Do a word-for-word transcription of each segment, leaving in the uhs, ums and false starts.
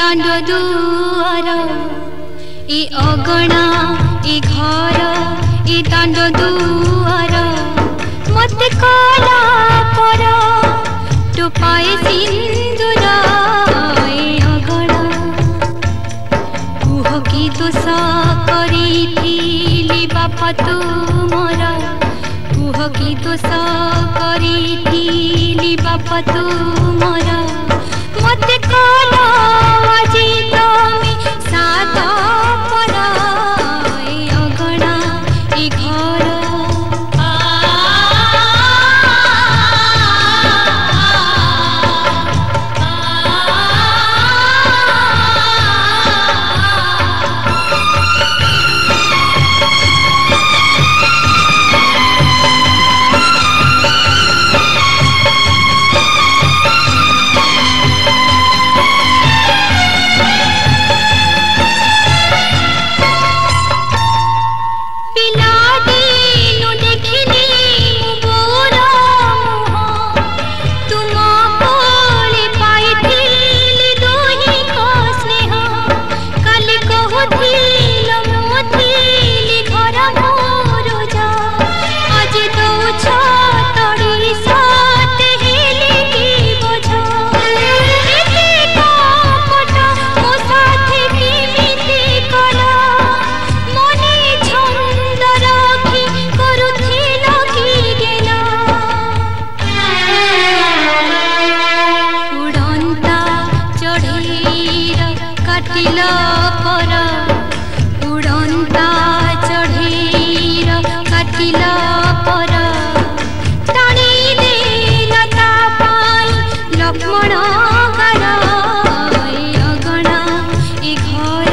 दांड दुआर ए अगणा ए घर ए दांड दुआर मते कला पर टोपाए सिंदूर ए अगणा कुह की दोष करी बापा तुमर कुह की दोष करी बापा तुमर मते कला आजी तमे सात पर ए अगणा ए घर उड़ंता चढ़ेर काटिला पर टाणी देला ता पाई लक्ष्मण गार ए अगणा ए घर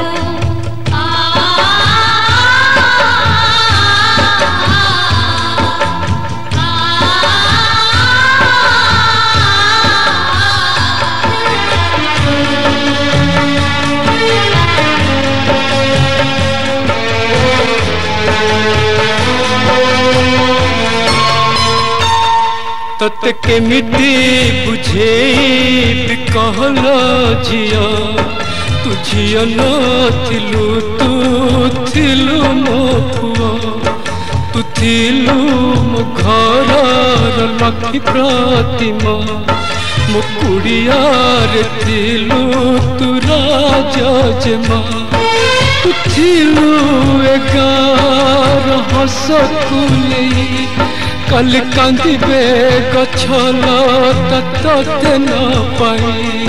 तते केमिति बुझे कहल झिया तू झिया नथिलु तू थिलु मो पुआ तू थिलु मो घरर लक्ष्मी प्रतिमा मो कुड़ियार थिलु तू राजा जेमा तू थिलु एगार हस कुली कल कांदिबे गछल तते न पाई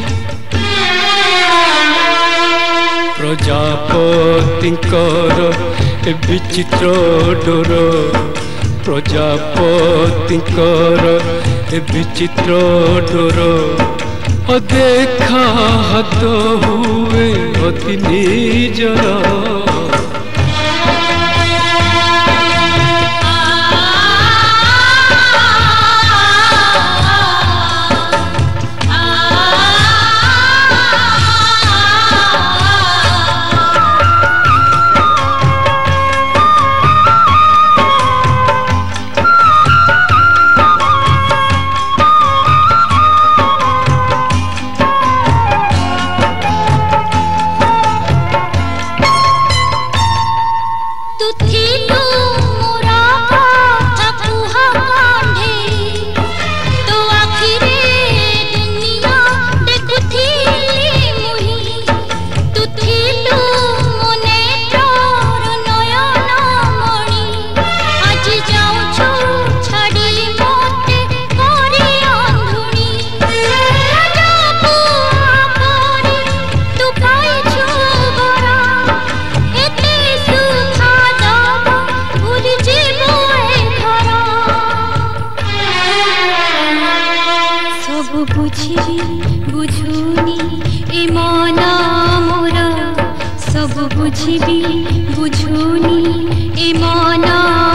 प्रजापतिंकर ए विचित्र डोर प्रजापतिंकर ए विचित्र डोर अदेखा हाथ हुए अति निजरा बुझुनी ए मन मोर सब बुझी बुझुनी ए मन